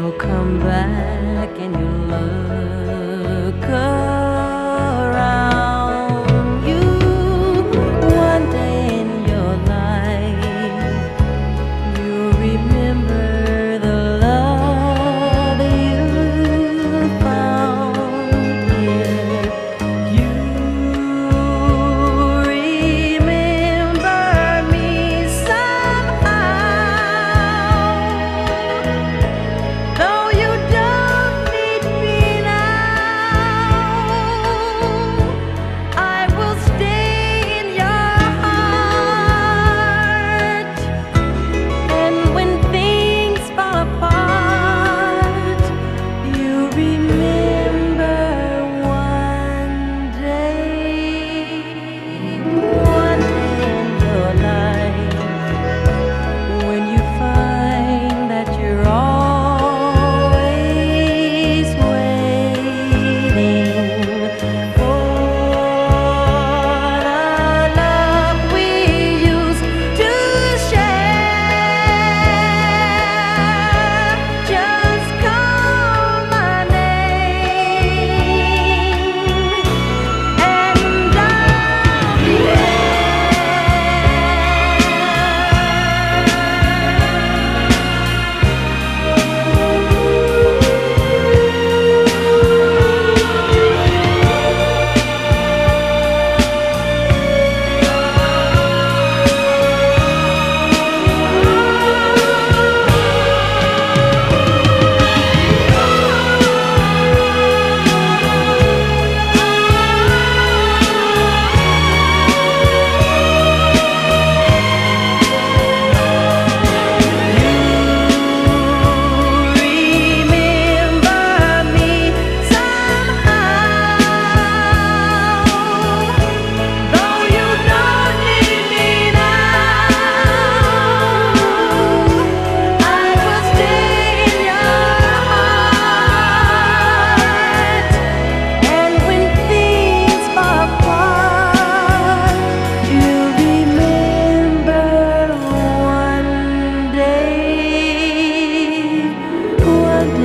you'll come back and you'll look around you. One day in your life, you'll remember the love you found here. You remember me somehow, though you don't need me now. I will stay in your heart, and when things fall apart, you remember one day in your life, when you find that you're always waiting for the love we used to share. Just call my name and I'll be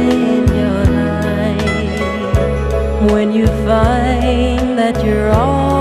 when you find that you're all